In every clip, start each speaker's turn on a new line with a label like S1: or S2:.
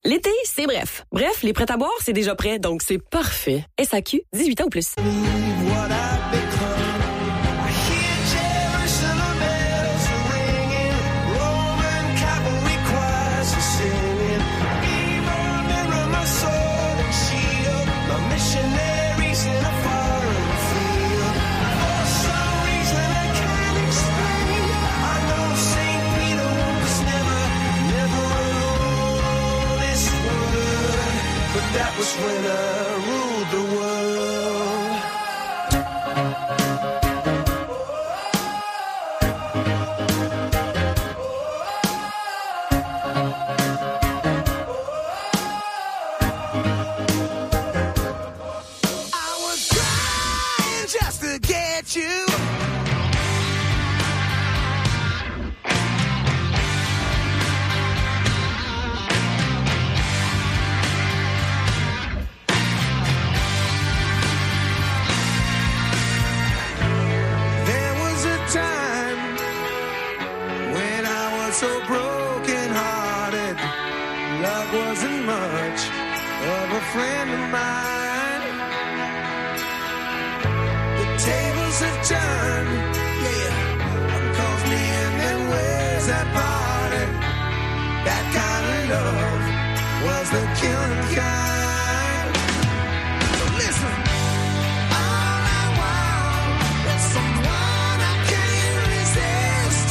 S1: L'été, c'est bref. Bref, les prêts-à-boire, c'est déjà prêt, donc c'est parfait. SAQ, 18 ans ou plus.
S2: That was when I ruled the world. I was trying just to get you. So broken-hearted, love wasn't much of a friend of mine. The tables have turned, yeah. One calls me and then where's that party? That kind of love was the killing kind. So listen, all I want is someone I can't resist.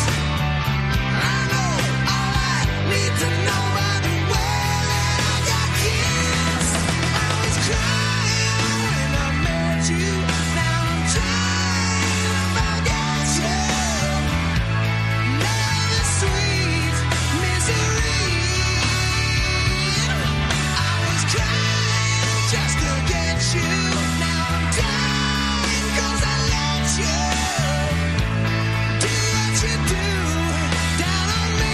S2: To know by the way that I got kissed. I was crying when I met you. Now I'm trying to forget you. Love is sweet misery. I was crying just to get you. Now I'm dying 'cause I let you do what you do down on me.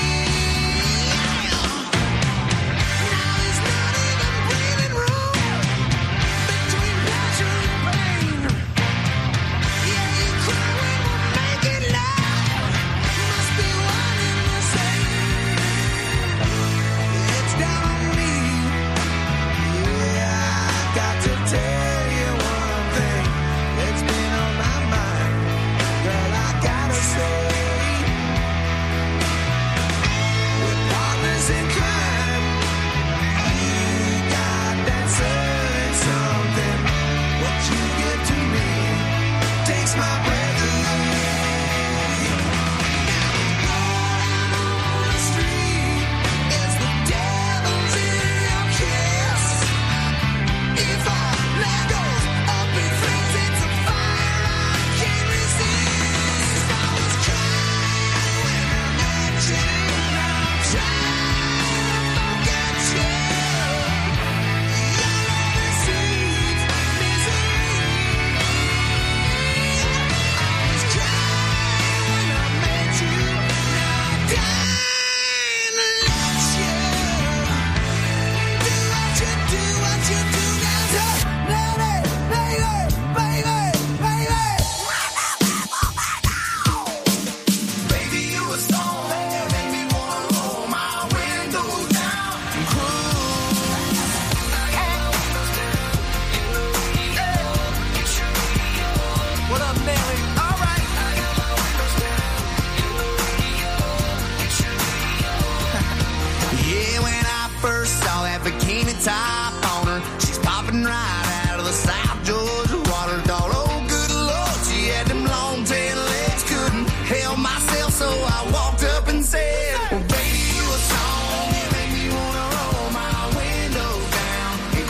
S2: Top on her, she's popping right out of the South Georgia water. Thought, oh good Lord, she had them long tail legs. Couldn't help myself, so I walked up and said, well baby, you a song, you make me wanna roll my window down and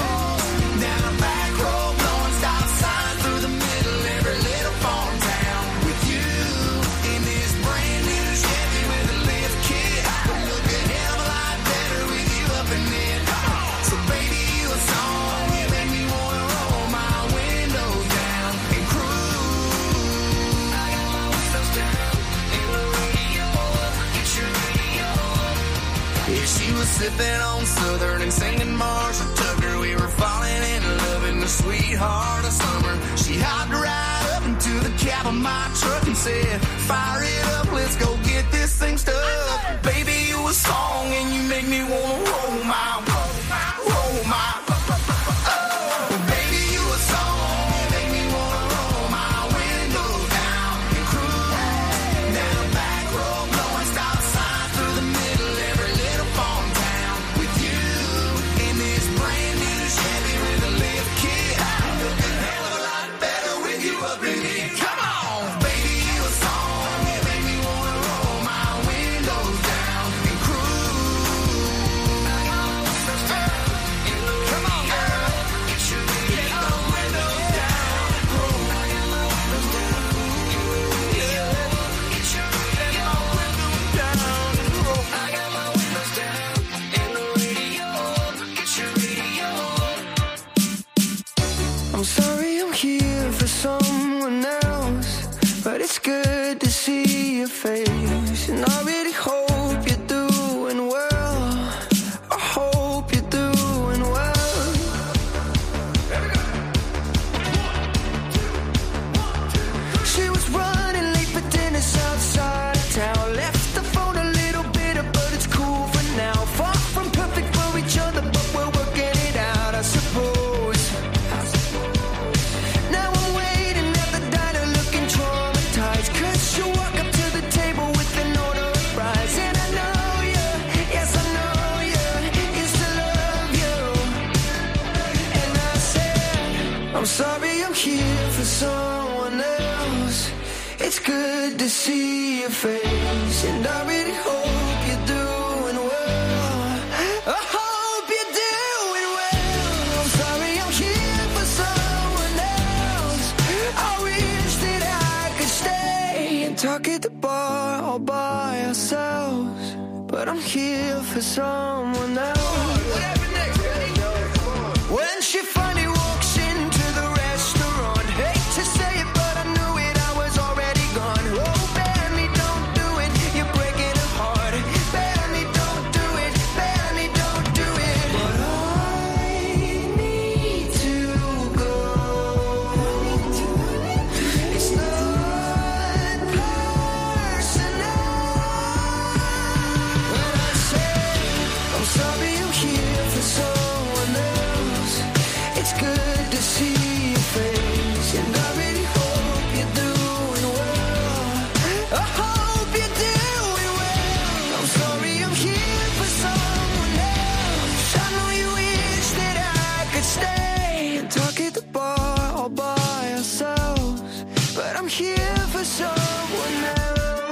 S2: cruise down a back road, blowing stop signs through the middle of every little farm town. With you in this brand new Chevy with a lift kit, would look a hell of a lot better with you up in it. So baby, you a song, you make me wanna roll my windows down and cruise. I got my windows down in the radio, get your radio. Yeah, she was sipping on Southern and singing Marshall Tucker. We were falling in love in the sweet heart of summer. She hopped right up into the cab of my truck and said, fire it up, let's go get this thing stuck. Baby, you a song and you make me wanna roll
S3: And I really hope you're doing well. I hope you're doing well. She was running late for dinner outside of town. Left the phone a little bitter, but it's cool for now. Far from perfect for each other, but we're working it out, I suppose. Now I'm waiting at the diner looking traumatized, 'cause you walk up to the table with an order of fries. And I know you, yes I know you, used to love you. And I said, I'm sorry I'm here for someone else. It's good to see your face, and I really hope you're doing well. I hope you're doing well. I'm sorry I'm here for someone else. I wish that I could stay and talk at the bar all by ourselves, but I'm here for someone else. What happened next, Eddie? When she finally walks into the restaurant, hate to say it, but I knew it, I was already gone. Oh, Benny, don't do it, you're breaking her heart. Benny, don't do it, Benny, don't do it. But I need to go. It's not personal. When I say I'm sorry I'm here for someone else, it's good to see your face, and I really hope you're doing well. I hope you're doing well. I'm sorry I'm here for someone else. I know you wish that I could stay and talk at the bar all by ourselves, but I'm here for someone else.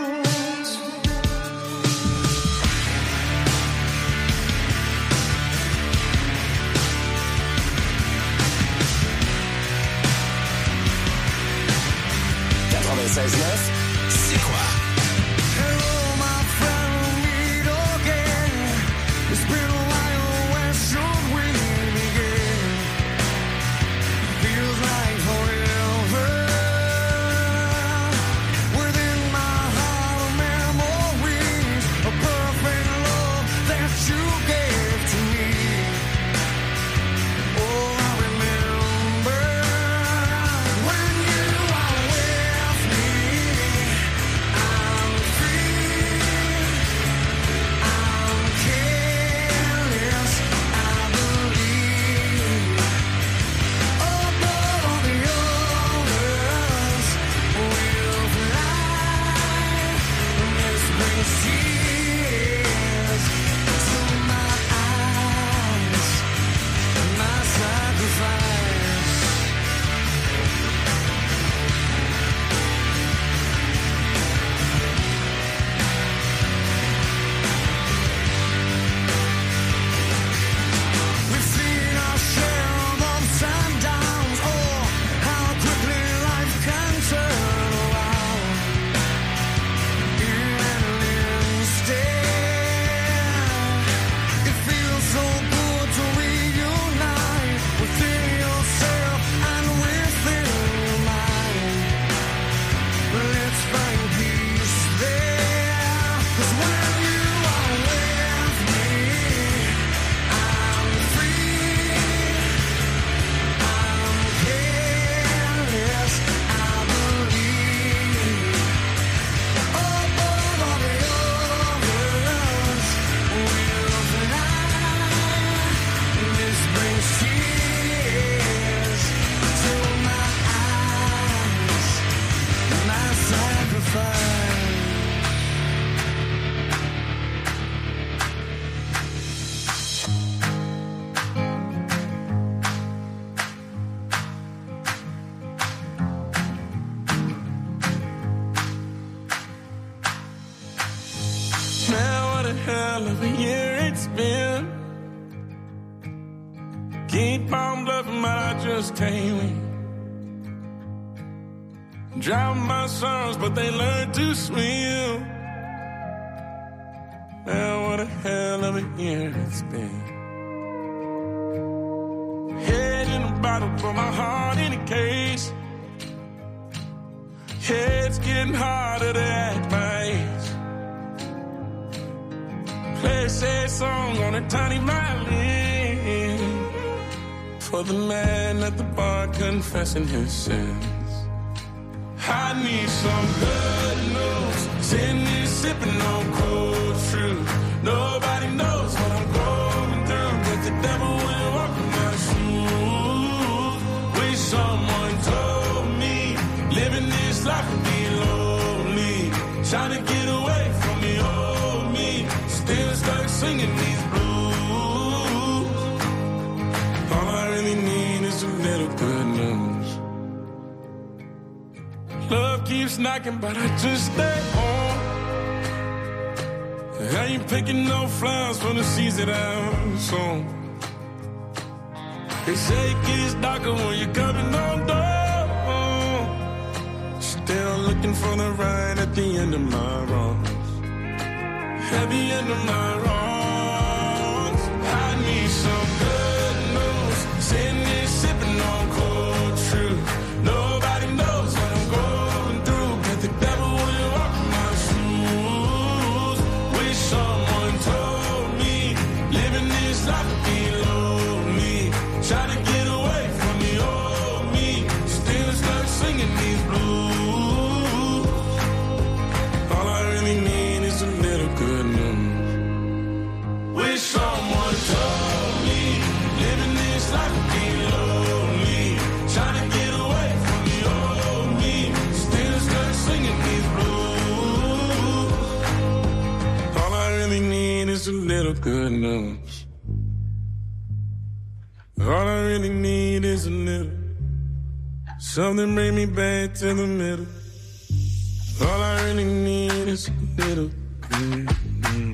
S4: C'est quoi?
S3: Hello, my friend, we'll meet again. It's been a while, where should we begin? Feels like forever. Within my heart of memories, a perfect love that you gave to me. Oh, I remember when you are with me. I'm free, I'm careless, I believe. Above all the others, we'll fly. This brings tears to my eyes, my sacrifice. We've seen our share of ups and downs. Oh, how quickly life can turn around in an instant. It feels so good to reunite within yourself and within your mind. Let's find peace there, 'cause when you are with me, I'm free, I'm careless, I believe. Above all the others, we'll fly. This brings tears to my eyes, my sacrifice.
S5: Man, what a hell of a year it's been. Keep on bluffing, but I just can't win. Drown my sons, but they learn to swim. Man, what a hell of a year it's been. Head in a bottle, put my heart in a case. It's getting harder to act my age. a sad song on a tiny violin for the man at the bar confessing his sins. I need some good news, sitting here sipping on cold truth. Nobody knows what I'm going through, but the devil will walk in my shoes. Wish someone told me living this life would be lonely. Trying to get away from the old me, still stuck singing these blues. All I really need is a little good news. Love keeps knocking, but I just stay home. I ain't picking no flowers for the seeds that I've sown. They say it gets darker when you're coming on door. Still looking for the right at the end of my wrongs. At the end of my wrongs, I need some good news. Sitting here sipping on cold truth. Nobody knows what I'm going through, but the devil will walk in my shoes. Wish someone told me living this life would be lonely. Trying to get away from the old me, still stuck singing these blues. All I really need is a little good news. Wish someone told me living this life would be lonely. Trying to get away from the old me, still stuck singing these blues. All I really need is a little good news. All I really need is a little something bring me back to the middle. All I really need is a little good news.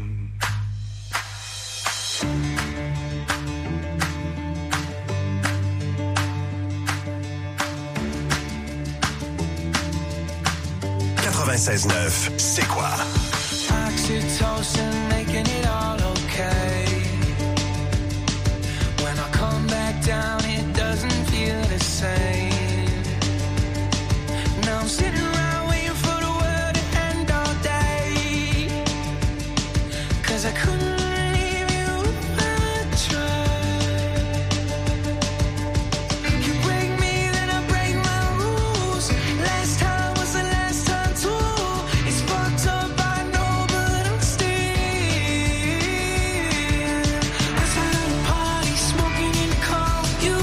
S4: C'est quoi?
S3: Oxytocin making it all okay. When I come back down, it doesn't feel the same. Now I'm sitting around waiting for the world to end all day. 'Cause I couldn't leave you if I tried. You break me, then I break my rules. Last time was the last time too. It's fucked up, I know, but I'm still outside of the party, smoking in the car with you.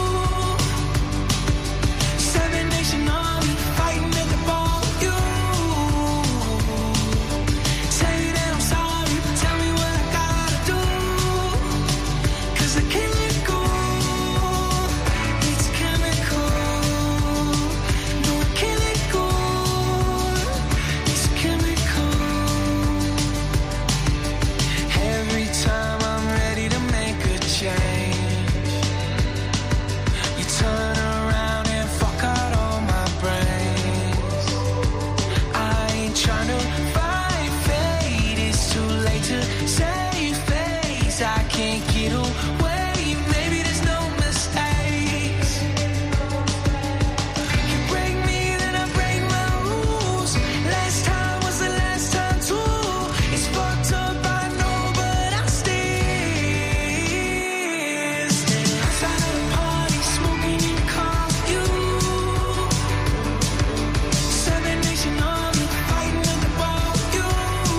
S3: Seven Nation Army fighting at the bar with you. Say that I'm sorry, but tell me what I gotta do. 'Cause I can't let go. It's chemical. No, I can't let go. It's chemical. Every time I'm ready to make a change, you turn around and fuck out all my brains. I ain't trying to fight fate, it's too late to save face. I can't get away, maybe there's no mistakes. You break me, then I break my rules. Last time was the last time too. It's fucked up, I know, but I'm still outside of the party, smoking in the car with you. Seven Nation Army fighting at the bar with you.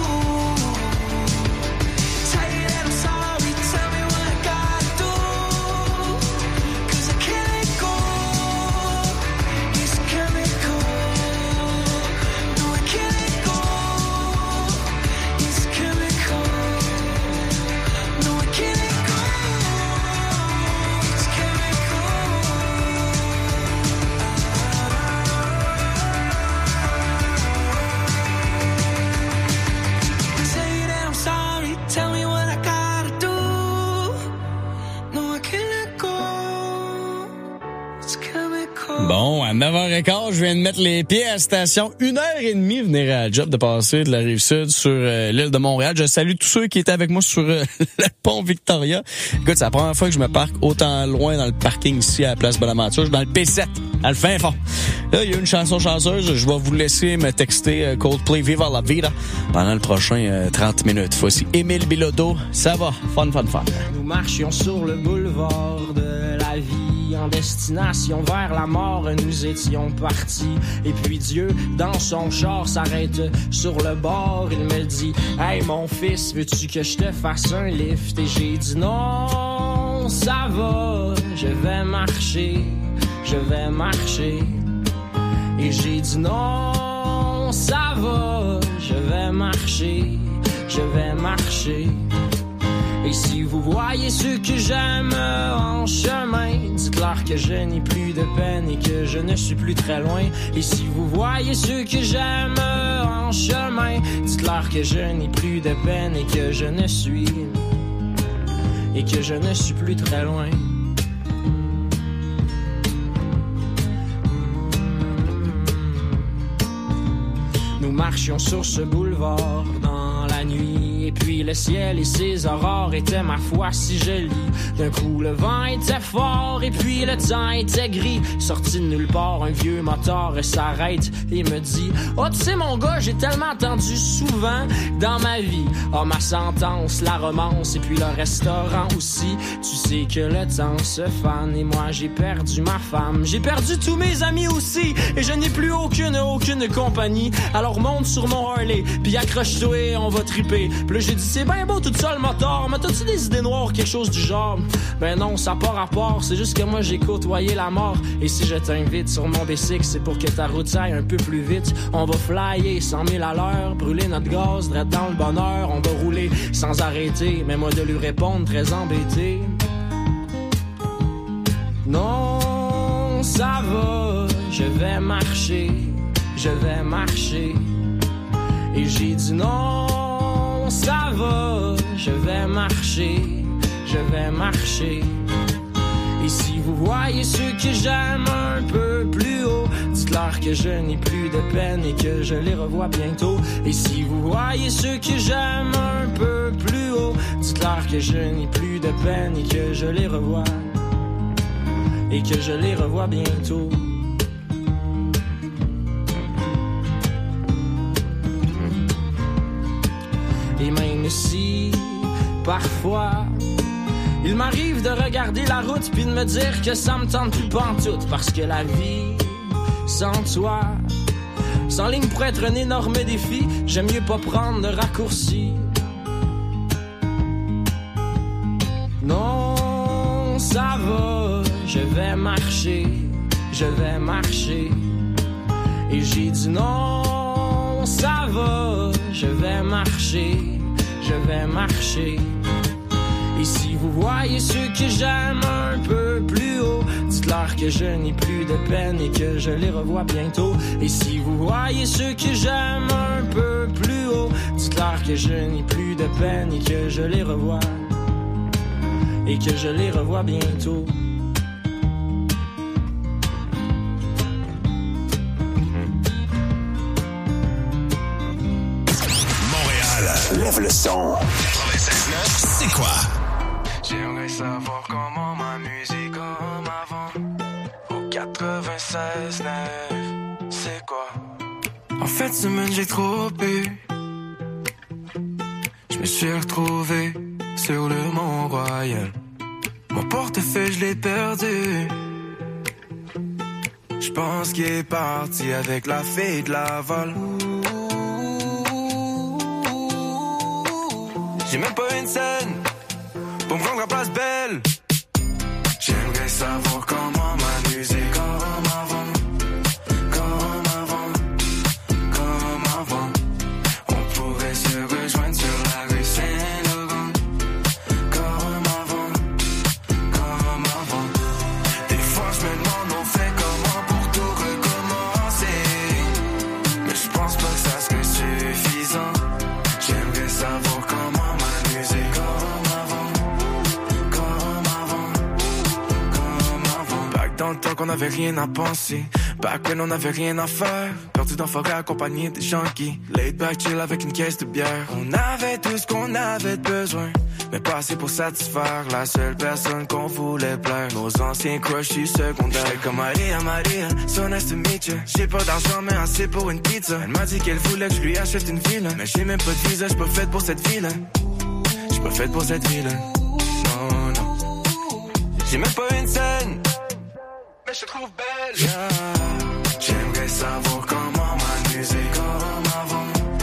S3: Tell you that I'm sorry, tell me what I gotta do. 'Cause I can't let go. It's chemical. No, I can't let go. It's chemical. No, I can't let go. It's chemical. Say that I'm sorry, tell me what I gotta do. No, I can't let go. It's chemical.
S6: Bon, à 9h15, je viens de mettre les pieds à la station. 1h30 venir à la job de passer de la Rive-Sud sur l'île de Montréal. Je salue tous ceux qui étaient avec moi sur le pont Victoria. Écoute, c'est la première fois que je me parque autant loin dans le parking ici à la place Bonaventure. Je suis dans le P7. dans le fin fond. Là, il y a une chanson chanceuse. Je vais vous laisser me texter Coldplay Viva la Vida pendant le prochain 30 minutes. Voici Émile Bilodeau. Ça va. Fun.
S4: Nous marchions sur le boulevard de la vie en destination vers la mort. Nous étions partis. Et puis Dieu, dans son char, s'arrête sur le bord. Il me dit, hey mon fils, veux-tu que je te fasse un lift? Et j'ai dit non, ça va, je vais marcher. Et j'ai dit non, ça va, je vais marcher. Et si vous voyez ceux que j'aime en chemin, dites-leur que je n'ai plus de peine et que je ne suis plus très loin. Et si vous voyez ceux que j'aime en chemin, dites-leur que je n'ai plus de peine et que je ne suis plus très loin. Nous marchions sur ce boulevard dans la nuit. Et puis le ciel et ses aurores étaient ma foi si jolis. D'un coup le vent était fort et puis le temps était gris. Sorti de nulle part, un vieux moteur s'arrête et me dit, oh tu sais mon gars, j'ai tellement entendu souvent dans ma vie, oh ma sentence, la romance et puis le restaurant aussi. Tu sais que le temps se fane et moi j'ai perdu ma femme. J'ai perdu tous mes amis aussi et je n'ai plus aucune compagnie. Alors monte sur mon Harley puis accroche-toi et on va triper. Puis là j'ai dit c'est bien beau tout ça le moteur, mais t'as-tu des idées noires, quelque chose du genre? Ben non, ça n'a pas rapport, c'est juste que moi j'ai côtoyé la mort. Et si je t'invite sur mon bicycle, c'est pour que ta route aille un peu plus vite. On va flyer 100 000 à l'heure, brûler notre gaz, drette dans le bonheur. On va rouler sans arrêter, mais moi de lui répondre très embêté. Non, ça va, je vais marcher. Et j'ai dit non, ça va, je vais marcher. Et si vous voyez ceux que j'aime un peu plus haut, dites-leur que je n'ai plus de peine et que je les revois bientôt. Et si vous voyez ceux que j'aime un peu plus haut, dites-leur que je n'ai plus de peine et que je les revois bientôt. Et même si, parfois, il m'arrive de regarder la route puis de me dire que ça me tente plus pantoute. Parce que la vie, sans toi, sans ligne pourrait être un énorme défi. J'aime mieux pas prendre de raccourcis. Non, ça va, je vais marcher. Et j'ai dit non, ça va, je vais marcher. Et si vous voyez ceux que j'aime un peu plus haut, dites-leur que je n'ai plus de peine et que je les revois bientôt. Et si vous voyez ceux que j'aime un peu plus haut, dites-leur que je n'ai plus de peine et que je les revois bientôt.
S7: Lève le son. 96.9, c'est quoi?
S8: J'aimerais savoir comment ma musique comme avant. Au 96.9, c'est quoi? En fait, semaine, j'ai trop bu. Je me suis retrouvé sur le Mont-Royal. Mon portefeuille, je l'ai perdu. Je pense qu'il est parti avec la fille de Laval. J'ai même pas une scène pour me rendre à Place Belle. J'aimerais savoir comment ma musique comme avant. On pourrait se rejoindre sur la rue Saint-Laurent. Comme avant. Des fois je me demande on fait comment pour tout recommencer. Mais je pense pas que ça serait suffisant. J'aimerais savoir comment dans le temps qu'on avait rien à penser. Back when on n'avait rien à faire, perdu dans forêt accompagné des junkies. Laid back chill avec une caisse de bière. On avait tout ce qu'on avait besoin, mais pas assez pour satisfaire la seule personne qu'on voulait plaire. Nos anciens crushs du secondaire. J'étais comme Maria, so nice to meet you. J'ai pas d'argent mais assez pour une pizza. Elle m'a dit qu'elle voulait que je lui achète une ville, mais j'ai même pas de visa, j'suis pas faite pour cette ville. J'suis pas faite pour cette ville. Non, non. J'ai même pas une scène, mais je te trouve belle. Yeah. J'aimerais savoir comment m'amuser comme avant.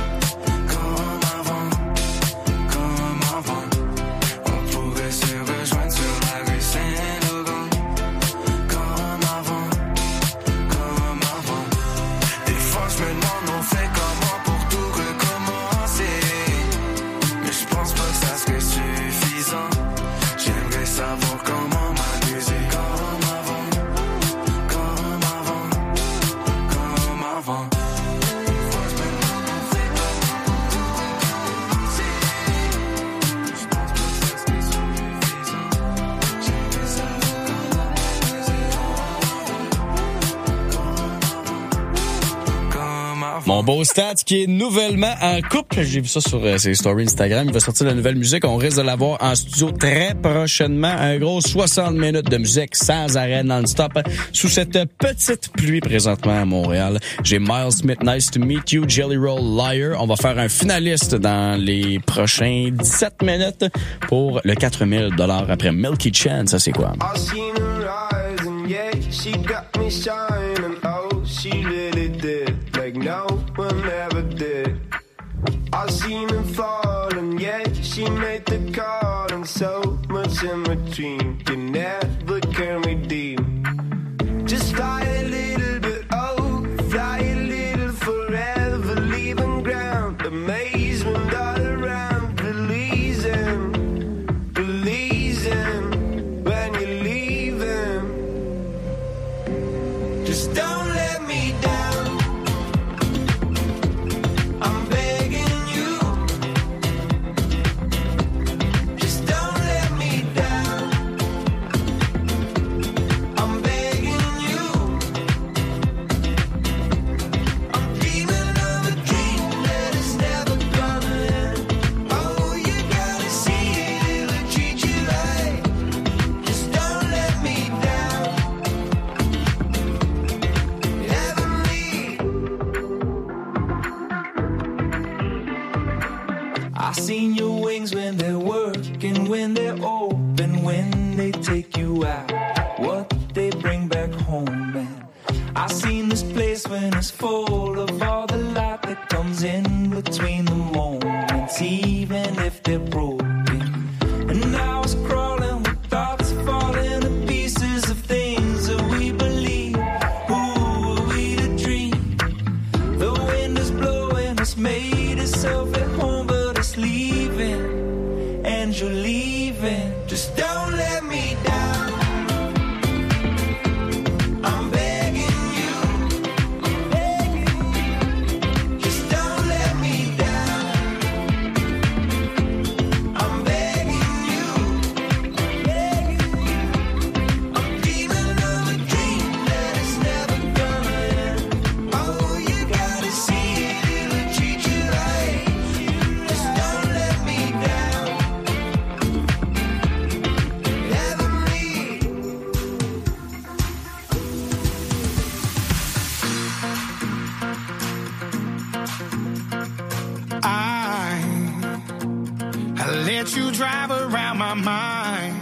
S6: Mon beau Stats qui est nouvellement en couple. J'ai vu ça sur ses stories Instagram. Il va sortir de la nouvelle musique. On risque de l'avoir en studio très prochainement. Un gros 60 minutes de musique sans arrêt non-stop sous cette petite pluie présentement à Montréal. J'ai Miles Smith, Nice to Meet You, Jelly Roll, Liar. On va faire un finaliste dans les prochains 17 minutes pour le 4000 $ après Milky Chan. Ça, c'est quoi?
S3: No one ever did. I seen her fall and yet she made the call, and so much in between you never can redeem. Just fly a little bit, oh, fly a little forever, leaving ground, amazement all around, believing when you're leaving. Just don't let me down.
S8: Seen your wings when they're working, when they're open, when they take you out, what they bring back home, man. I seen this place when it's full of all the light that comes in between the moments, even if they're broken. And I was crawling with thoughts falling to pieces of things that we believe. Who are we to dream? The wind is blowing, it's made itself at home, but it's leaving, and you're leaving. Just don't let me down. I'm begging you, just don't let me down. I'm begging you, I'm dreaming of a dream that is never gonna end. Oh, you gotta see it, it'll treat you right. Just don't let me down. Never me.
S5: I let you drive around my mind.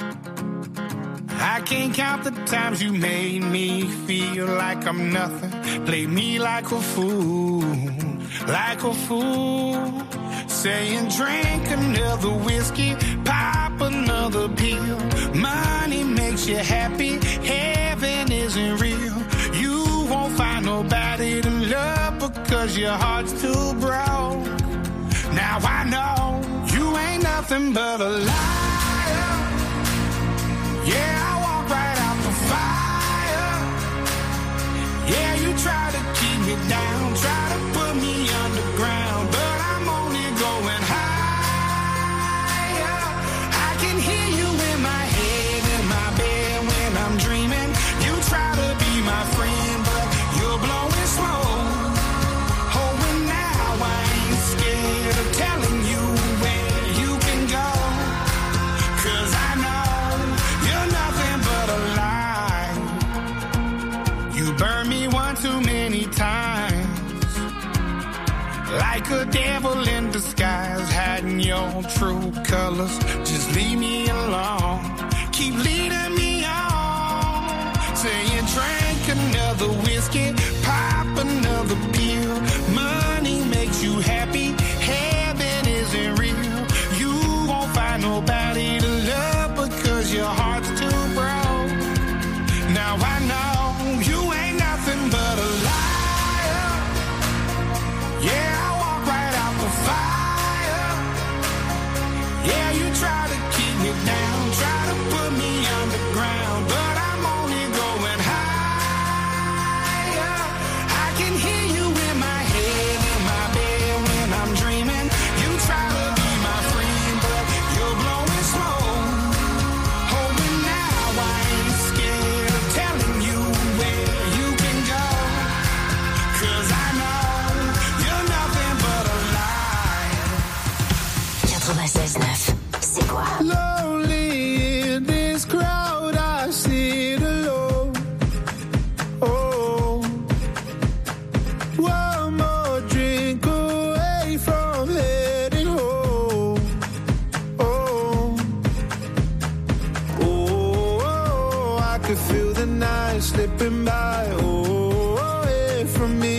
S5: I can't count the times you made me feel like I'm nothing. Play me like a fool, like a fool. Saying drink another whiskey, pop another pill. Money makes you happy, heaven isn't real. You won't find nobody to love because your heart's too broke. Now I know you ain't nothing but a liar. Yeah, I walk right out the fire. Yeah, you try to keep me down, try to put me underground, but I'm only going higher. I can hear you in my head, in my bed when I'm dreaming. You try to be my friend, but true colors. Just leave me alone. Keep leading me on. Saying drink another whiskey, pop another pill. Money makes you happy. Heaven isn't real. You won't find nobody to love because your heart's too broke. Now I know you ain't nothing but a liar. Yeah, I walk right out the fire. Yeah, you try to keep me down, try to put me underground, but I'm only going higher. I can hear you in my head, in my bed when I'm dreaming. You try to be my friend, but you're blowing smoke. Hoping now I ain't scared of telling you where you can go. 'Cause I know you're nothing but a lie.
S9: 96.9, c'est quoi?
S3: Lonely in this crowd, I sit alone. Oh, one more drink away from heading home. Oh, oh, I could feel the night slipping by. Oh, away from me.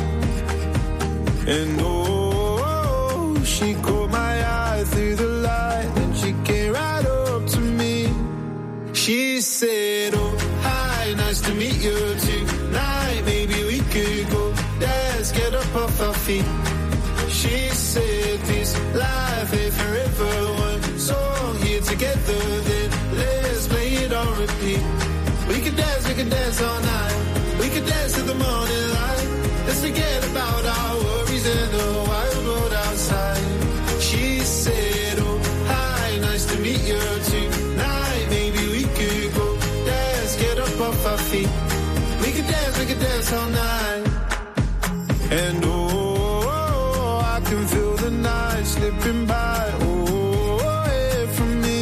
S3: And oh, she caught my eye through the light, and she came right up to me. She said, oh, hi, nice to meet you tonight. Maybe we could go dance, get up off our feet. She said, this life ain't forever. One song here together, then let's play it on repeat. We could dance all night. We could dance to the morning light. Let's forget about our worries and the wild world outside. She said, oh, hi, nice to meet you tonight. Maybe we could go dance, get up off our feet. We could dance all night. And oh, I can feel the night slipping by. Oh, away from me.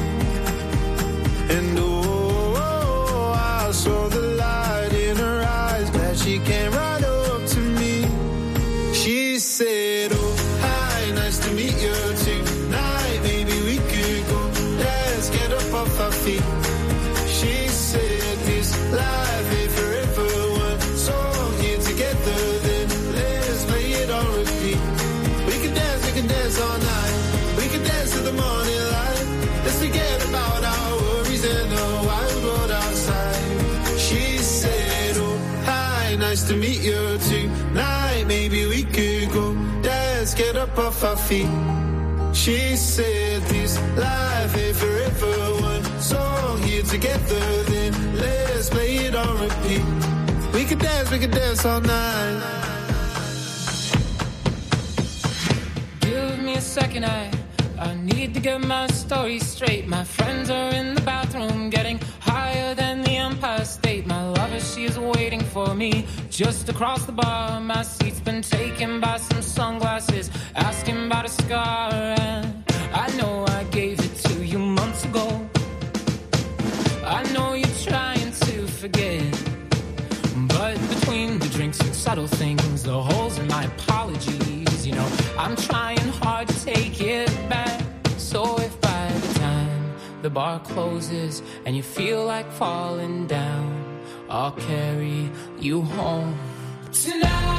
S3: And oh, I saw the light in her eyes, that she came right up to me. She said, oh, hi, nice to meet you tonight. Maybe we could go dance, get up off our feet. She said, this life ain't forever. One song here together, then let's play it on repeat. We can dance all night. We can dance to the morning light. Let's forget about our worries and the wild world outside. She said, oh, hi, nice to meet you tonight. Maybe we could go dance, get up off our feet. She said, this life ain't forever. One song here together, then let's play it on repeat. We could dance all night.
S4: Give me a second, I need to get my story straight. My friends are in the bathroom, getting higher than the Empire State. My lover, she is waiting for me just across the bar. My seat's been taken by some sunglasses, asking about a scar. And I know I gave it to you months ago. I know you're trying to forget, but between the drinks and subtle things, the holes in my apologies, you know, I'm trying hard to take it back. So if by the time the bar closes and you feel like falling down, I'll carry you home tonight.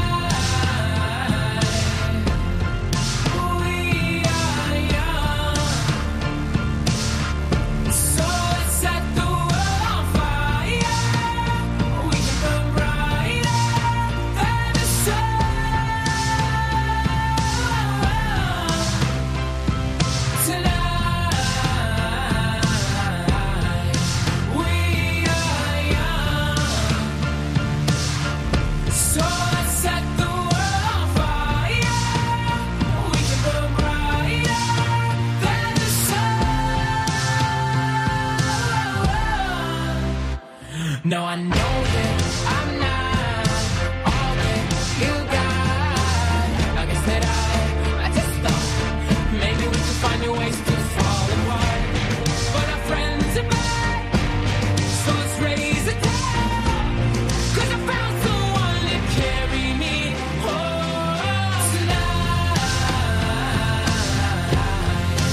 S4: No, I know that I'm not all that you got. I guess that I just thought maybe we could find new ways to fall apart. But our friends are back, so let's raise a glass. 'Cause I found someone to carry me home tonight.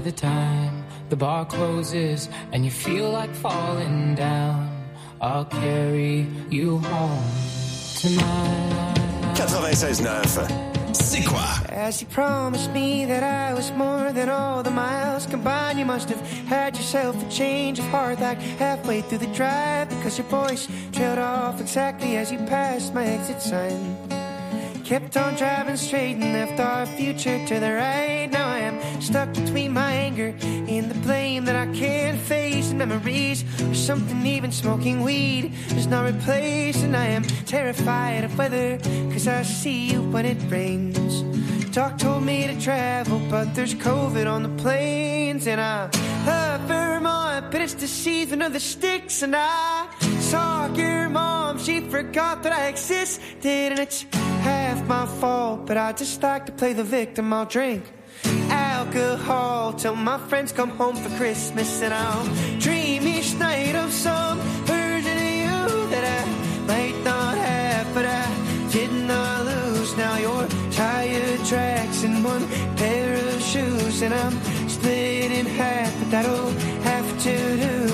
S4: the time the bar closes and you feel like falling down, I'll carry you home tonight.
S7: 96.9. C'est quoi?
S3: As you promised me that I was more than all the miles combined, you must have had yourself a change of heart like halfway through the drive, because your voice trailed off exactly as you passed my exit sign. Kept on driving straight and left our future to the right. Now I am stuck between my anger and the blame that I can't face, and memories or something even smoking weed does not replace. And I am terrified of weather, cause I see you when it rains. Doc told me to travel, but there's COVID on the planes. And I love Vermont, but it's the season of the sticks. And I saw your mom, she forgot that I existed. And it's half my fault, but I just like to play the victim. I'll drink alcohol till my friends come home for Christmas, and I'll dream each night of some version of you that I might not have, but I did not lose. Now your tire tracks in one pair of shoes, and I'm split in half, but that'll have to do.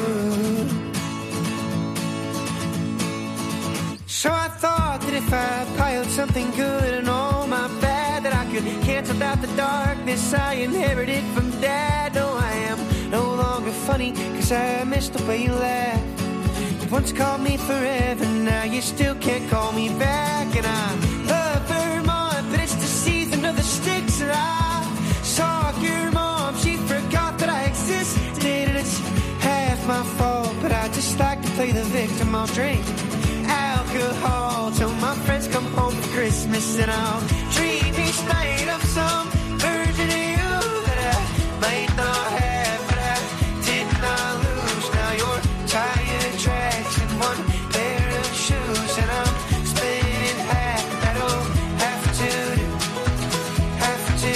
S3: So I thought that if I piled something good and all my bad, that I could cancel out the darkness I inherited from Dad. No, I am no longer funny, cause I missed the way you laughed. You once called me forever, now you still can't call me back. And I love Vermont, but it's the season of the sticks. And I saw your mom, she forgot that I existed. And it's half my fault, but I just like to play the victim. I'll drink alcohol till my friends come home for Christmas, and I'll dream each night of some version of you that I might not have, but I did not lose. Now your tire tracks in one pair of shoes, and I'm split in half. That'll have to do, have to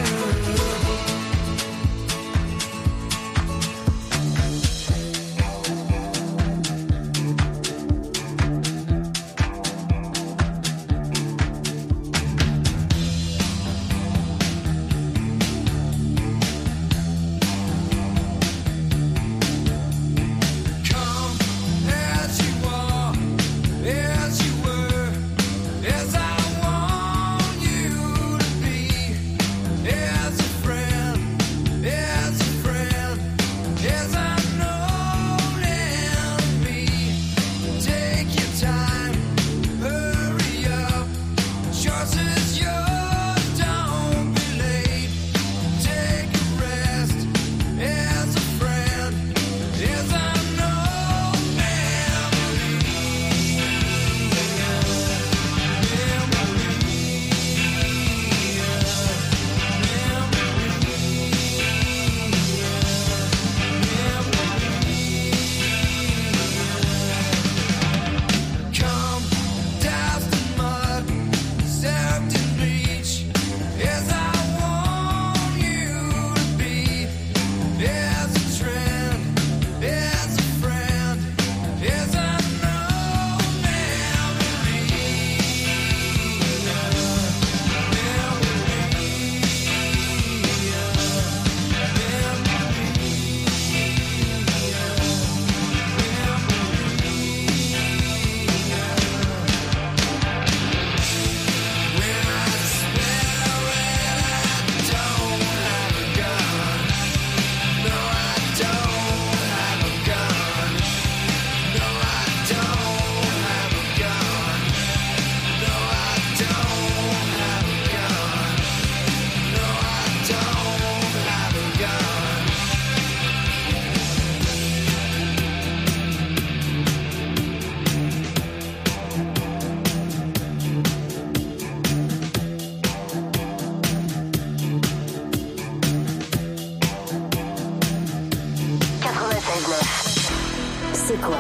S9: C'est quoi?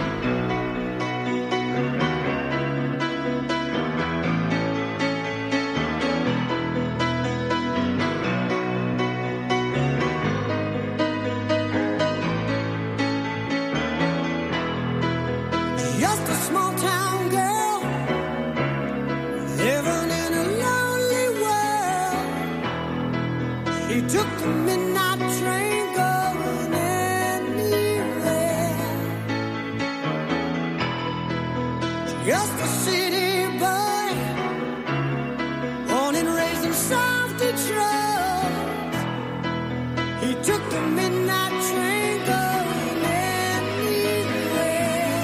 S3: Just a small town girl living in a lonely world. She took the midnight train just a city boy, born and raised in South Detroit. He took the midnight train going anywhere.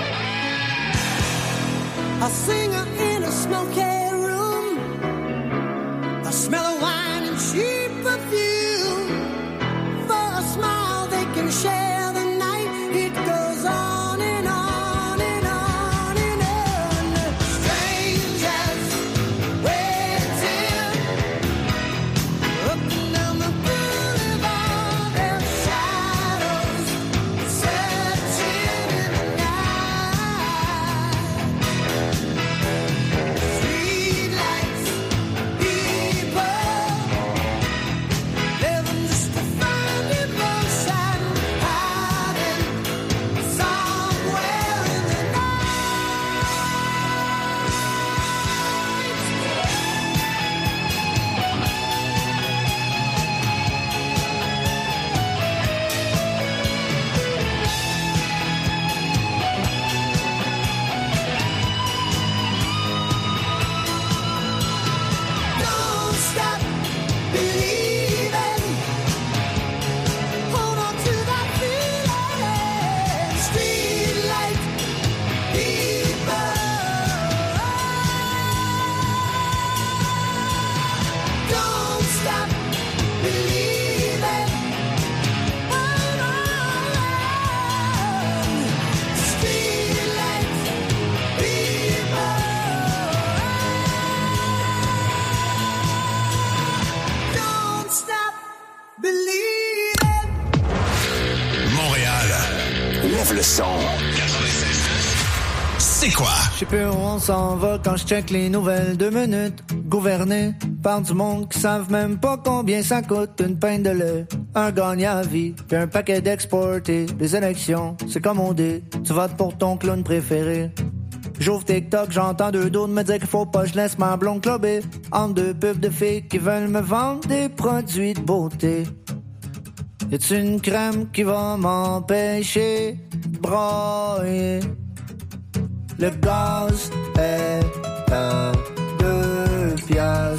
S3: A singer in a smoky room, a smell of wine and cheap perfume. For a smile they can share the night. It goes on and on and on and on. Strangers waiting up and down the boulevard. Their shadows searching in the night. Streetlights, people living just to find emotion, hiding somewhere in the Don't stop believing. Hold on to that feeling. Streetlight people. Don't stop believing. Hold on. Streetlight people. Don't stop believing.
S7: Montréal. Lève le son. 96.9. C'est quoi?
S10: Je sais plus où on s'en va quand je check les nouvelles 2 minutes. Gouverné par du monde qui savent même pas combien ça coûte une pinte de lait, un gagnant à vie, puis un paquet d'exportés. Les élections, c'est comme on dit, tu votes pour ton clown préféré. J'ouvre TikTok, j'entends 2 d'autres me dire qu'il faut pas que je laisse ma blonde clubber entre 2 pubs de filles qui veulent me vendre des produits de beauté. Y'a-tu une crème qui va m'empêcher de brailler? Le gaz est à 2 piastres.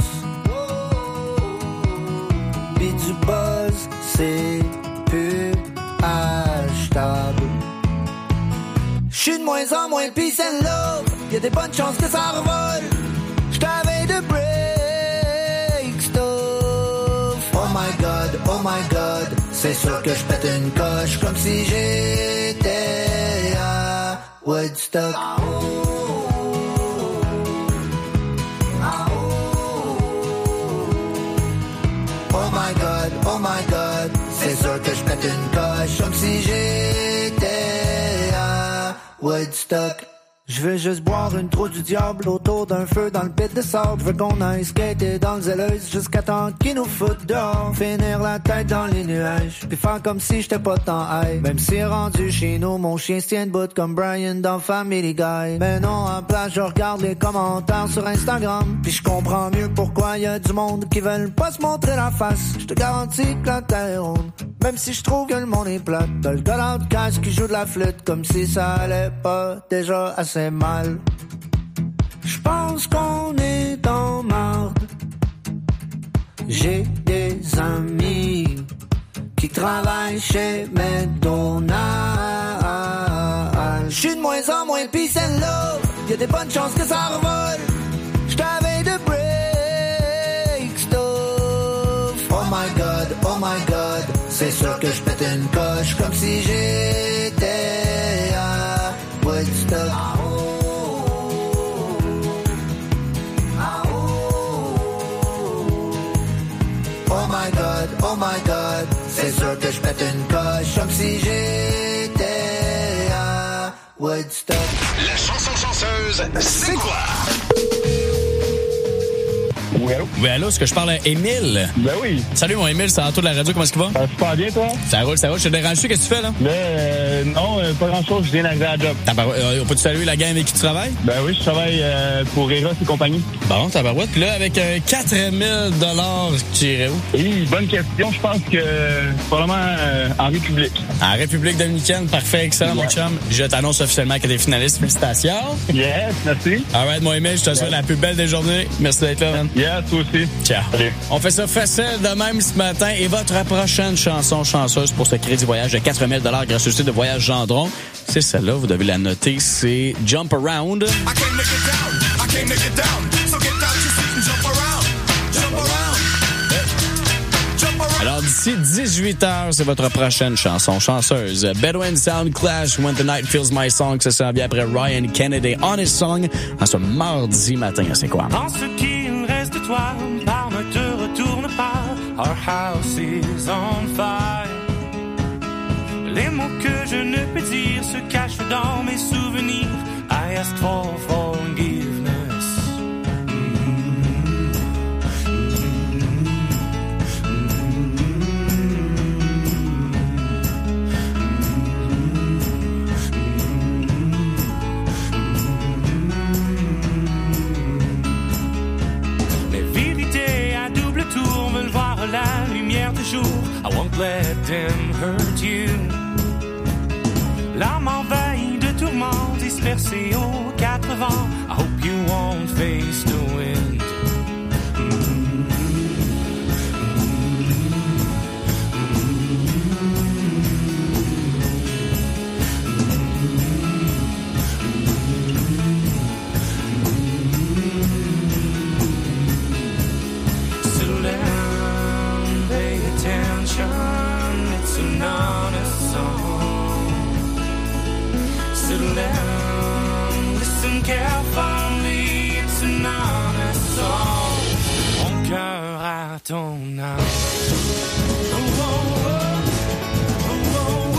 S10: Pis du buzz, c'est plus achetable. J'suis de moins en moins peace and love. Y'a des bonnes chances que ça revole. J't'avais de break stuff. Oh my god, c'est sûr que j'pète une coche comme si j'étais à Woodstock. Oh my god, c'est sûr que j'pète une coche comme si j'étais à Woodstock. Je veux juste boire une trou du diable autour d'un feu dans le pit de sable. Je veux qu'on aille skater dans le zèleuse jusqu'à temps qu'ils nous foutent dehors. Finir la tête dans les nuages, puis faire comme si j'étais pas tant high. Même si rendu chez nous, mon chien se tient debout comme Brian dans Family Guy. Mais non, en place, je regarde les commentaires sur Instagram, puis je comprends mieux pourquoi y a du monde qui veulent pas se montrer la face. Je te garantis que la terre est ronde, même si je trouve que le monde est plate. T'as le gars dans le casque qui joue de la flûte comme si ça allait pas déjà assez mal. J'pense qu'on est dans marde. J'ai des amis qui travaillent chez McDonald's. J'suis de moins en moins peace and love. Y'a des bonnes chances que ça revole. J't'avais de break stuff. Oh my god, c'est sûr que j'pète une coche comme si j'étais à Woodstock. Oh my god, c'est sûr que j'pète une coche comme si j'étais à Woodstock.
S7: La chanson chanceuse, c'est quoi?
S11: Oui, allô?
S6: Oui, allô, est-ce que je parle à Émile?
S11: Ben oui.
S6: Salut, mon Émile, c'est Anto de la radio, comment est-ce qu'il va?
S11: Super bien, toi?
S6: Ça roule, ça roule. Je te dérange-tu, qu'est-ce que tu fais, là?
S11: Non, pas grand-chose, je viens d'arriver à la job.
S6: On peut-tu saluer la gang avec qui tu travailles?
S11: Ben oui, je travaille pour Eros et compagnie.
S6: Bon, tabarouette. Puis là, avec 4 000 $, tu irais où?
S11: Oui, bonne question. Je pense que probablement en République.
S6: En République dominicaine, parfait, excellent, mon chum. Je t'annonce officiellement que t'es finaliste. Félicitations.
S11: Yes, merci.
S6: All right, mon Émile, je te souhaite la plus belle des journées. Merci d'être là, man.
S11: Yes, toi aussi.
S6: Ciao.
S11: Salut.
S6: On fait ça facile de même ce matin. Et votre prochaine chanson chanceuse pour ce crédit voyage de 4 000 $ grâce au site de Voyage Gendron, c'est celle-là, vous devez la noter, c'est Jump Around.
S2: I can't make it down, I can't make it down. So get down to sit and jump around, jump around, jump around.
S6: Alors d'ici 18h, c'est votre prochaine chanson chanceuse. Bedouin Sound Clash, When the Night Feels My Song, ça s'en vient après Ryan Kennedy, Honest Song, en ce mardi matin, c'est quoi?
S8: En ce qu'il reste de toi, par ne te retourne pas. Our house is on fire. Les mots que je ne peux dire se cachent dans mes souvenirs. I ask for forgiveness. Les vérités à double tour veulent voir la lumière du jour. I won't let them hurt you. L'âme envahie de tourments dispersés aux quatre vents. I hope you won't face the wind. Settle down, pay attention. It's an honest song. Settle down, listen carefully, it's an honest song. Mon cœur à ton âme. Oh, oh, oh. Oh, oh,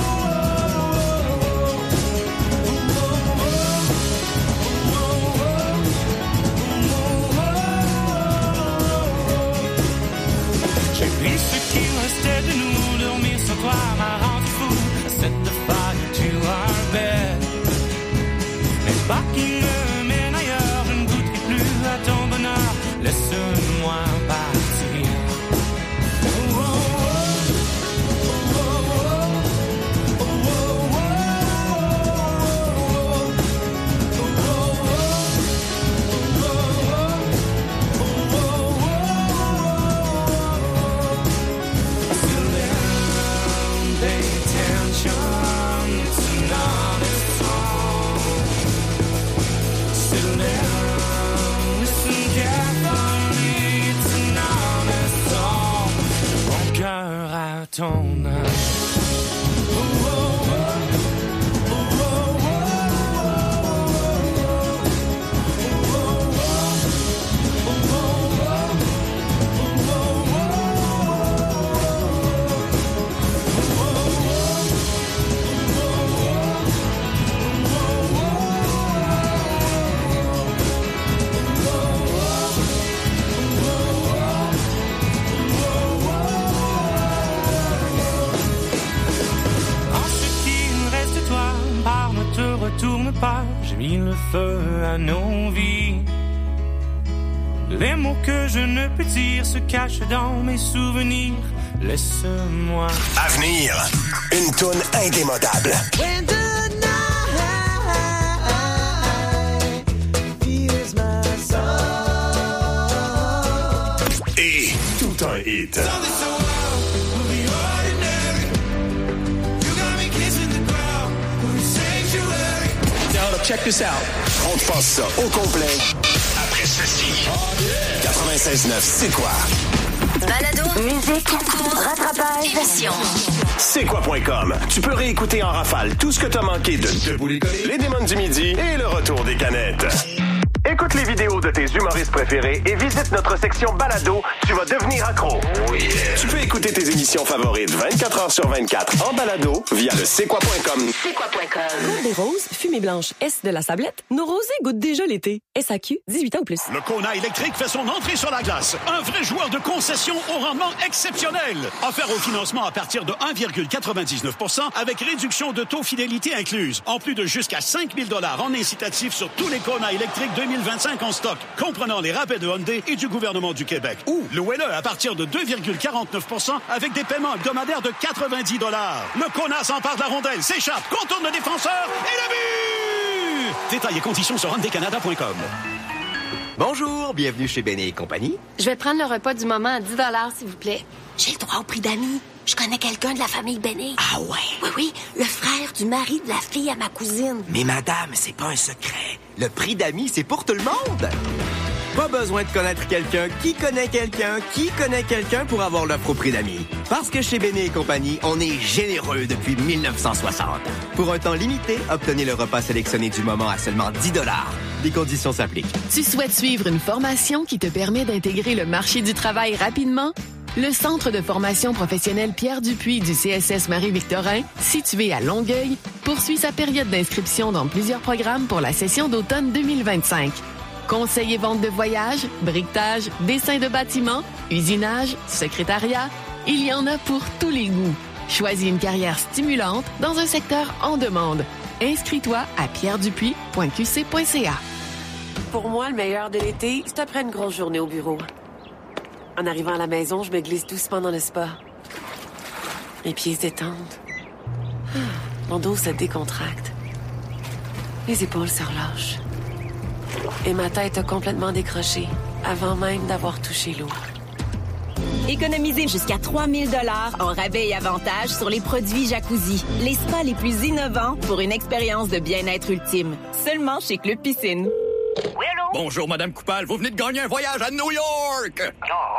S8: oh. J'ai pris ce qu'il restait de nous, dormir sans toi m'a rendu fou. I set the fire to our bed. Mais pas qui me mène ailleurs, je ne goûterai plus à ton bonheur. Laisse-moi partir. Oh, oh, oh. Oh, oh, oh. Pay attention, it's an honest song. Settle down, listen carefully, it's an honest song. Mon cœur à ton âme. Oh, oh, oh. Oh, oh, oh. En ce qu'il reste de toi, par ne te retourne pas. J'ai mis le feu à nos vies. Les mots que je ne peux dire se cachent dans mes souvenirs. Laisse-moi.
S7: À venir, une toune indémodable.
S3: When the night feels my soul.
S7: Et tout un hit.
S12: Check this out.
S7: On te passe ça au complet après ceci. 96.9, c'est quoi?
S9: Balado, musique, concours, rattrapage,
S7: émission. C'est quoi.com. Tu peux réécouter en rafale tout ce que t'as manqué de Debout les collés, les démons du midi et le retour des canettes. Écoute Écoute les vidéos de tes humoristes préférés et visite notre section balado. Tu vas devenir accro. Oh yeah. Tu peux écouter tes émissions favorites 24 heures sur 24 en balado via le c'est-quoi.com.
S1: Cours des roses, fumée blanche, S de la Sablette, nos rosés goûtent déjà l'été. SAQ, 18 ans ou plus.
S13: Le Kona électrique fait son entrée sur la glace. Un vrai joueur de concession au rendement exceptionnel. Offert au financement à partir de 1,99% avec réduction de taux fidélité incluse. En plus de jusqu'à 5 000 $ en incitatif sur tous les Kona électriques 2025 en stock, comprenant les rabais de Hyundai et du gouvernement du Québec. Ou louez-le à partir de 2,49% avec des paiements hebdomadaires de 90 $. Le Kona s'empare de la rondelle, s'échappe, contourne le défenseur et le but! Détails et conditions sur hyundaicanada.com.
S14: Bonjour, bienvenue chez Benny & Compagnie.
S15: Je vais prendre le repas du moment à 10 $, s'il vous plaît. J'ai le droit au prix d'amis. Je connais quelqu'un de la famille Benny.
S14: Ah ouais?
S15: Oui, le frère du mari de la fille à ma cousine.
S14: Mais madame, c'est pas un secret. Le prix d'amis, c'est pour tout le monde. Pas besoin de connaître quelqu'un qui connaît quelqu'un pour avoir l'offre au prix d'amis. Parce que chez Benny & Compagnie, on est généreux depuis 1960. Pour un temps limité, obtenez le repas sélectionné du moment à seulement 10 $. Les conditions s'appliquent.
S16: Tu souhaites suivre une formation qui te permet d'intégrer le marché du travail rapidement? Le Centre de formation professionnelle Pierre Dupuis du CSS Marie-Victorin, situé à Longueuil, poursuit sa période d'inscription dans plusieurs programmes pour la session d'automne 2025. Conseil et vente de voyage, briquetage, dessin de bâtiments, usinage, secrétariat, il y en a pour tous les goûts. Choisis une carrière stimulante dans un secteur en demande. Inscris-toi à pierredupuis.qc.ca.
S17: Pour moi, le meilleur de l'été, c'est après une grosse journée au bureau. En arrivant à la maison, je me glisse doucement dans le spa. Mes pieds se détendent. Mon dos se décontracte. Les épaules se relâchent. Et ma tête a complètement décroché avant même d'avoir touché l'eau.
S18: Économisez jusqu'à 3 000 $ en rabais et avantages sur les produits Jacuzzi. Les spas les plus innovants pour une expérience de bien-être ultime. Seulement chez Club Piscine.
S13: Oui, allô? Bonjour, Madame Coupal. Vous venez de gagner un voyage à New York!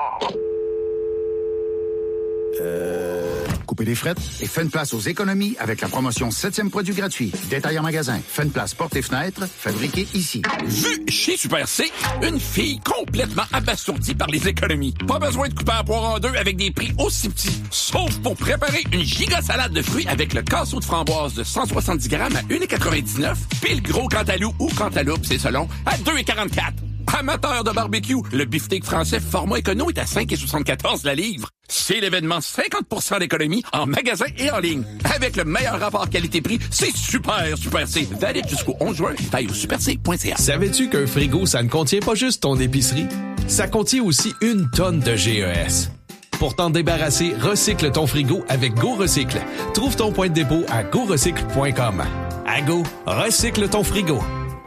S19: Coupez les frettes et faites une place aux économies avec la promotion 7e produit gratuit. Détail en magasin. Faites une place portes et fenêtres, fabriqué ici.
S20: Vu chez Super C, une fille complètement abasourdie par les économies. Pas besoin de couper la poire en deux avec des prix aussi petits. Sauf pour préparer une giga salade de fruits avec le casseau de framboise de 170 grammes à 1,99 $, puis le gros cantalou ou cantaloupe, c'est selon, à 2,44 $. Amateur de barbecue, le beefsteak français format écono est à 5,74 $ la livre. C'est l'événement 50% d'économie en magasin et en ligne. Avec le meilleur rapport qualité-prix, c'est Super C. Valide jusqu'au 11 juin. Taille au superc.ca.
S21: Savais-tu qu'un frigo, ça ne contient pas juste ton épicerie? Ça contient aussi 1 tonne de GES. Pour t'en débarrasser, recycle ton frigo avec GoRecycle. Trouve ton point de dépôt à gorecycle.com. À Go, recycle ton frigo.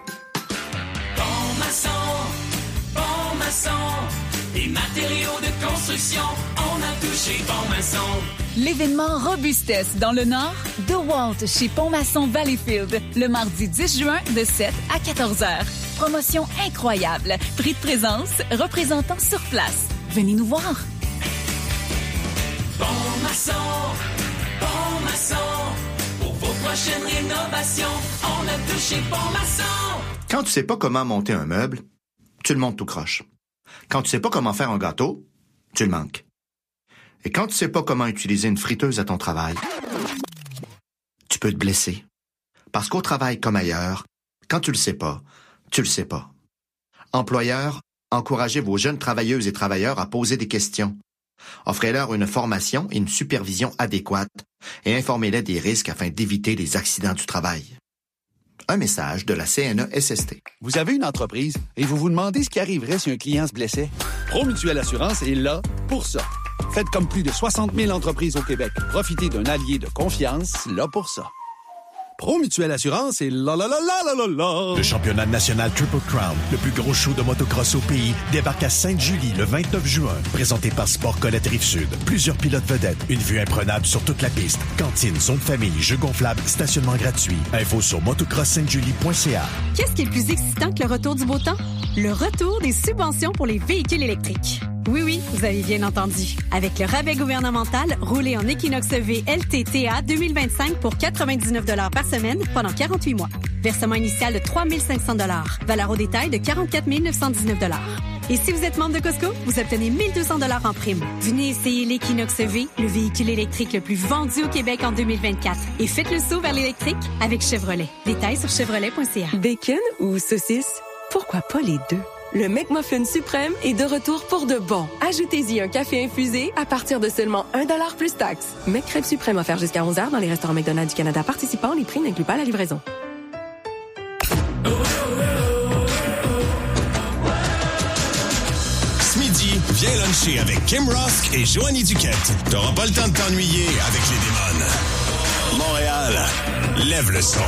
S22: Des matériaux de construction, on a touché Pont Maçon.
S23: L'événement Robustesse dans le Nord, DeWalt chez Pont Maçon Valleyfield, le mardi 10 juin de 7 à 14 heures. Promotion incroyable, prix de présence, représentant sur place. Venez nous voir.
S22: Pont Maçon, pour vos prochaines rénovations, on a touché Pont Maçon.
S24: Quand tu sais pas comment monter un meuble, tu le montes tout croche. Quand tu sais pas comment faire un gâteau, tu le manques. Et quand tu sais pas comment utiliser une friteuse à ton travail, tu peux te blesser. Parce qu'au travail comme ailleurs, quand tu le sais pas, tu le sais pas. Employeurs, encouragez vos jeunes travailleuses et travailleurs à poser des questions. Offrez-leur une formation et une supervision adéquate et informez-les des risques afin d'éviter les accidents du travail. Un message de la CNESST.
S25: Vous avez une entreprise et vous vous demandez ce qui arriverait si un client se blessait? Promutuelle Assurance est là pour ça. Faites comme plus de 60 000 entreprises au Québec. Profitez d'un allié de confiance là pour ça. Promutuelle Assurance est là.
S26: Le championnat national Triple Crown, le plus gros show de motocross au pays, débarque à Sainte-Julie le 29 juin. Présenté par Sport Colette Rive-Sud. Plusieurs pilotes vedettes, une vue imprenable sur toute la piste, cantine, zone famille, jeux gonflables, stationnement gratuit. Info sur motocrosssaintjulie.ca.
S27: Qu'est-ce qui est plus excitant que le retour du beau temps? Le retour des subventions pour les véhicules électriques.
S2: Oui, vous avez bien entendu. Avec le rabais gouvernemental, roulez en Equinox EV LTTA 2025 pour 99 $ par semaine pendant 48 mois. Versement initial de 3 500 $. Valeur au détail de 44 919 $. Et si vous êtes membre de Costco, vous obtenez 1 200 $ en prime. Venez essayer l'Equinox EV, le véhicule électrique le plus vendu au Québec en 2024. Et faites le saut vers l'électrique avec Chevrolet. Détails sur chevrolet.ca.
S1: Bacon ou saucisse? Pourquoi pas les deux? Le McMuffin suprême est de retour pour de bon. Ajoutez-y un café infusé à partir de seulement 1 $ plus taxe. McCrêpe suprême offert jusqu'à 11h dans les restaurants McDonald's du Canada participants. Les prix n'incluent pas la livraison.
S4: Ce midi, viens luncher avec Kim Rosk et Joanie Duquette. T'auras pas le temps de t'ennuyer avec les démons. Montréal, lève le son.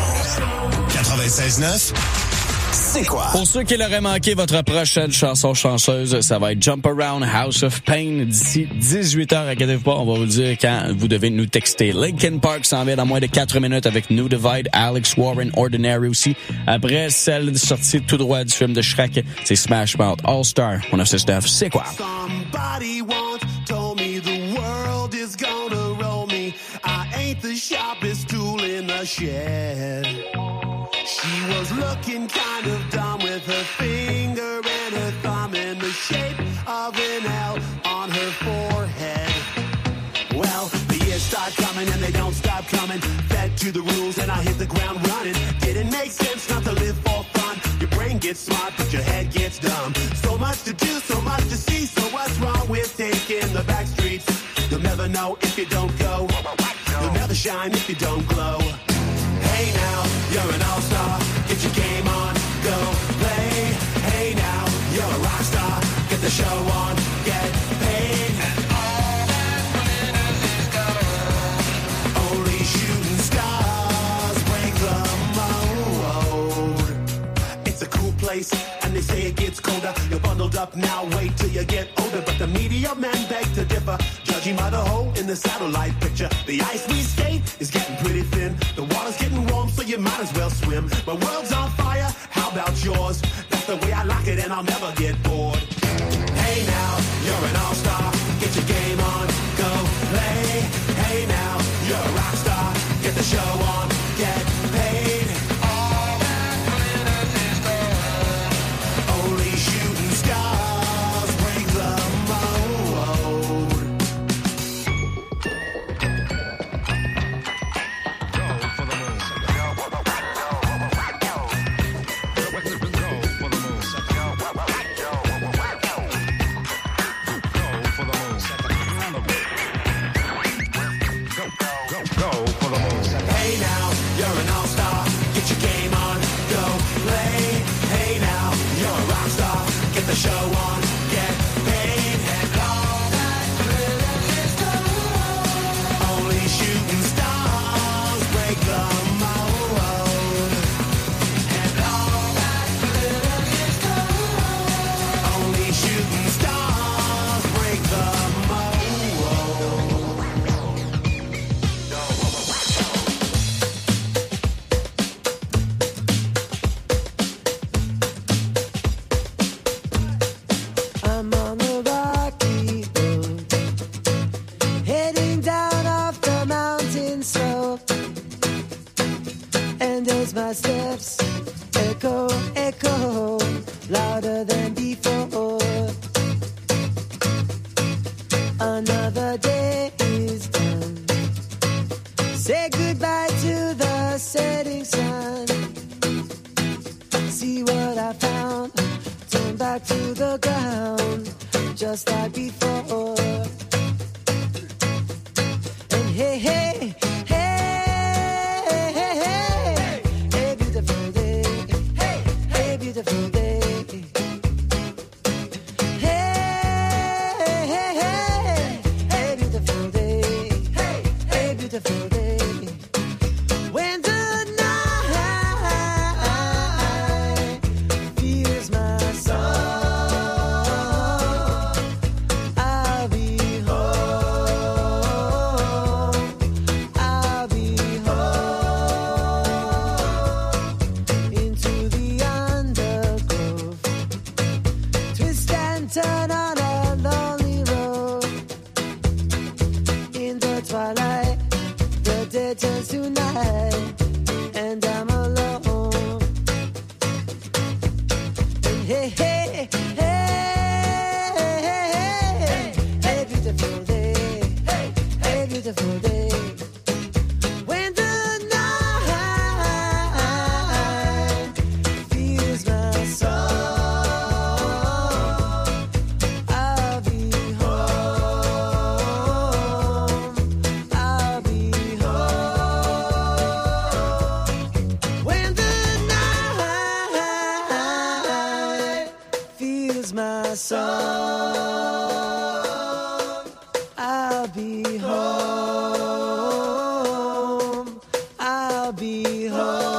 S4: 96.9. C'est quoi?
S5: Pour ceux qui l'auraient manqué, votre prochaine chanson chanceuse, ça va être Jump Around House of Pain d'ici 18h. Inquiétez-vous pas, on va vous le dire quand vous devez nous texter. Linkin Park s'en vient dans moins de 4 minutes avec New Divide, Alex Warren, Ordinary aussi. Après, celle sortie tout droit du film de Shrek, c'est Smash Mouth All-Star. On a ce stuff. C'est quoi?
S3: Somebody once told me the world is gonna roll me. I ain't the sharpest tool in the shed. She was looking kind of dumb with her finger and her thumb in the shape of an L on her forehead. Well, the years start coming and they don't stop coming. Fed to the rules and I hit the ground running. Didn't make sense not to live for fun. Your brain gets smart but your head gets dumb. So much to do, so much to see. So what's wrong with taking the back streets? You'll never know if you don't go. You'll never shine if you don't glow. Hey now, you're an all-star. Get your game on, go play. Hey now, you're a rock star. Get the show on, get paid. And all that glitters is gold. Only shooting stars break the mold. It's a cool place, and they say it gets colder. You're bundled up now, wait till you get older. But the media men beg to differ. Judging by the hole in the satellite picture, the ice we skate is getting pretty thin. The water's getting warm, so you might as well swim. My world's on fire, how about yours? That's the way I like it, and I'll never get bored. Hey now, you're an all-star. Get your game on, go play. Hey now, you're a rock star. Get the show on, get paid. All that glitters is gold. Only shooting stars break the mold. Hey now, you're an all-star. Get your game on, go play. Hey now, you're a rock star. Get the show on, get paid. And all that glitters is gold. Only shooting stars break the mold. And all that glitters is gold. Only shooting stars break the mold. I'm on the rocky road, heading down off the mountain slope. And as my steps echo, echo, louder than before. Another day is done. Say goodbye to the setting sun. See what I found. Turn back to the ground, just like before. And hey, hey, hey, hey, hey, hey, beautiful day. Hey, hey, beautiful day. Hey, hey, hey, hey, beautiful day. Hey, hey, beautiful day. When the night feels my soul, I night turns to night, and I'm alone. And hey, hey, hey, hey, hey, beautiful day, hey, beautiful day. When the night feels my soul, I'll be home. I'll be home. When the night feels my soul, I'll be home. I'll be home.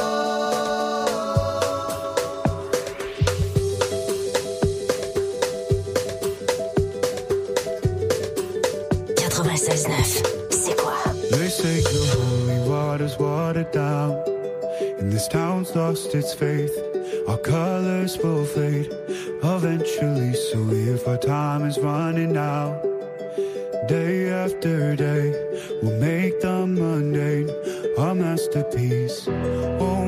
S6: 96.9, c'est quoi?
S8: They say the holy water's watered down, and this town's lost its faith. Our colors will fade eventually, so if our time is running out, day after day, we'll make the mundane a masterpiece. Oh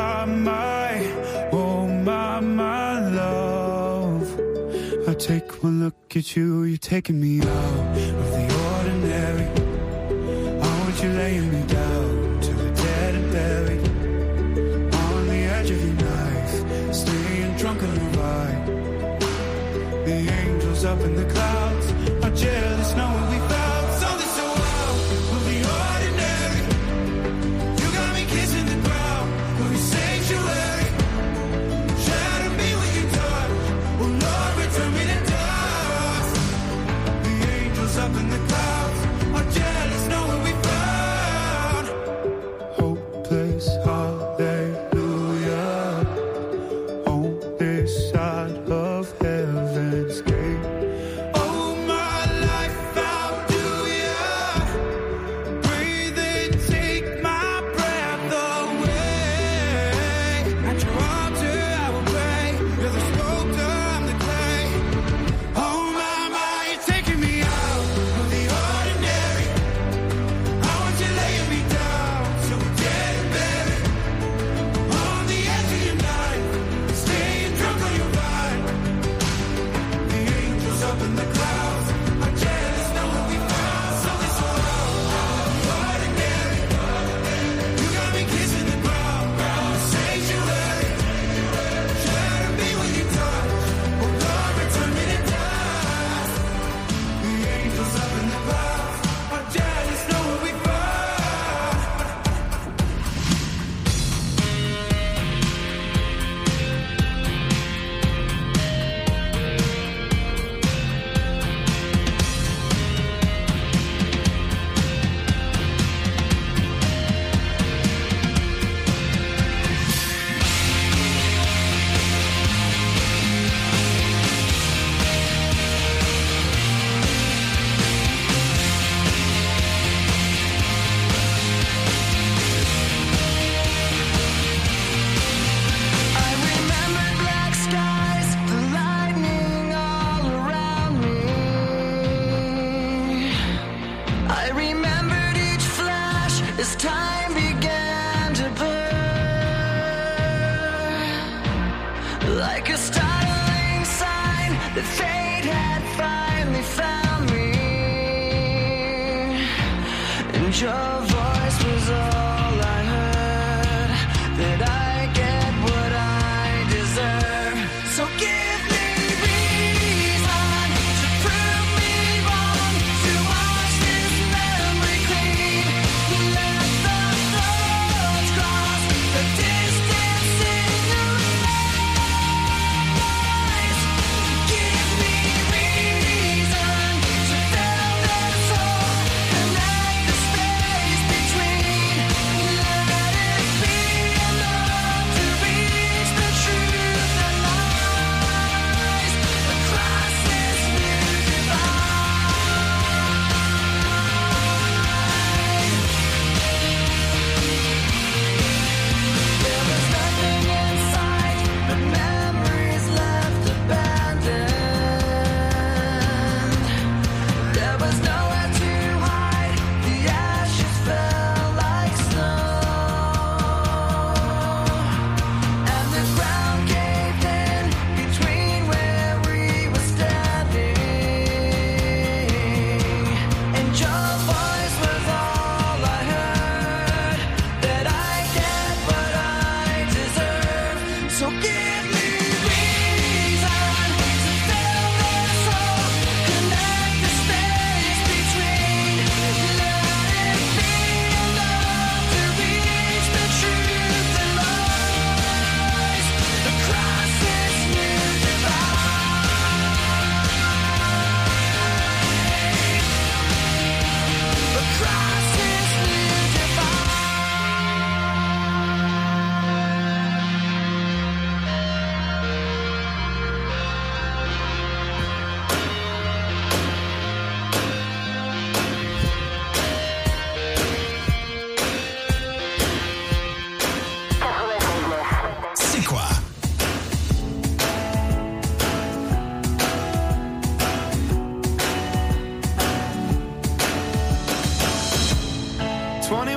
S8: my love, I take one look at you, you're taking me out of the ordinary. I want you laying me down till we're dead and buried, on the edge of your knife, staying drunk on the ride. The angels up in the clouds are jealous knowing we found something so wild of the ordinary. You got me kissing the ground of your sanctuary. Shadow me with your touch, oh Lord, return me to dust. The angels up in the clouds are jealous knowing we found hopeless hallelujah on this side of heaven's gate. Oh my life, how do ya breathe and take my breath away? At your altar I will pray. You're the sculptor, I'm the clay. Oh my, you're taking me out of the ordinary. I want you laying me down so we're dead and buried, on the edge of your night, staying drunk on your ride. The angels up in the clouds are jealous knowing we found something so ordinary. You got me kissing the ground, sanctuary. Shadow me with your touch, oh Lord, return me to dust. The angels up in the clouds are jealous knowing we found. I remember black skies, the lightning all around me. I remembered each flash as time began to burn, like a startling sign that fate had finally found me, and your voice was all I heard, that I get what I deserve. So give me reason to prove me wrong, to wash this memory clean. Let the thoughts cross the distance in your eyes. Give me reason to fill this hole, connect the space between. Let it be enough.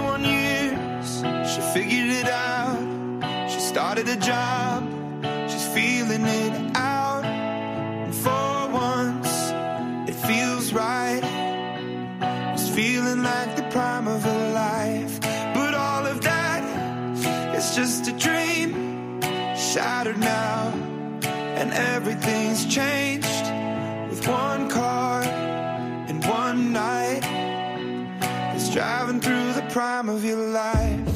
S8: 21 years, she figured it out. She started a job, she's feeling it out. And for once, it feels right. It's feeling like the prime of her life. But all of that is just a dream, shattered now. And everything's changed with one car and one night. It's driving through the prime of your life.